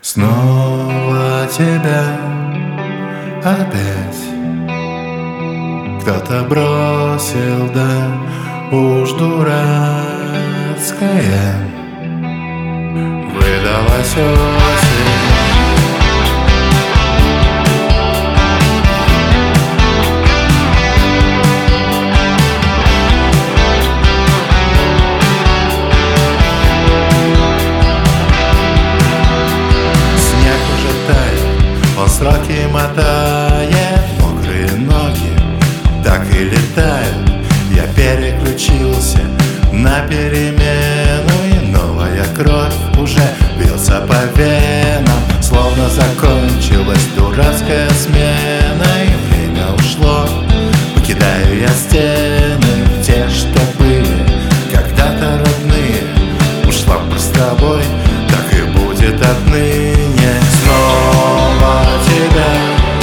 Снова тебя опять кто-то бросил, да уж дурацкая выдалась осень. Он сроки мотает, мокрые ноги так и летают. Я переключился на перемену, и новая кровь уже бьется по венам. Словно закончилась дурацкая смена, и время ушло, покидаю я стены. Те, что были когда-то родные, ушла бы с тобой, так и будет отныне. Снова тебя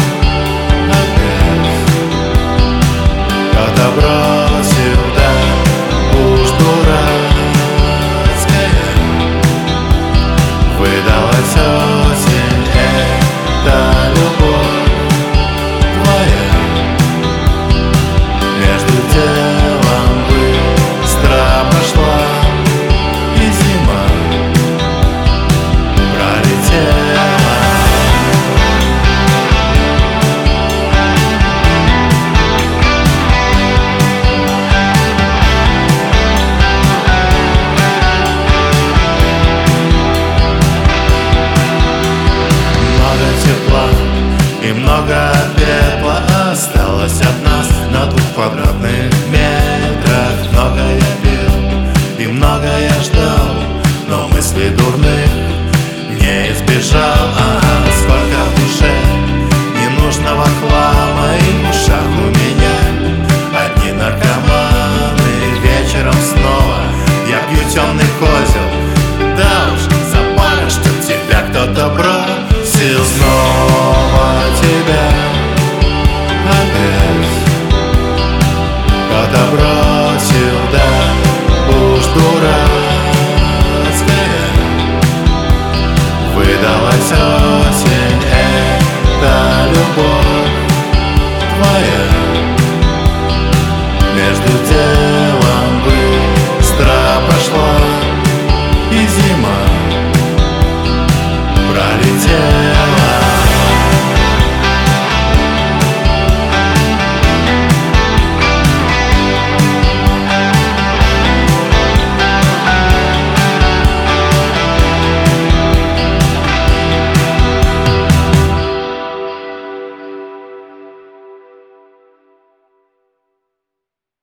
опять кто-то бросил, да уж дурацкая выдалась осень. Это любовь твоя между делом быстро пошла, и зима пролетела. И много пепла осталось от нас на 2 квадратных метрах. Много я пил и много я ждал, но мыслей дурных не избежал. Ага,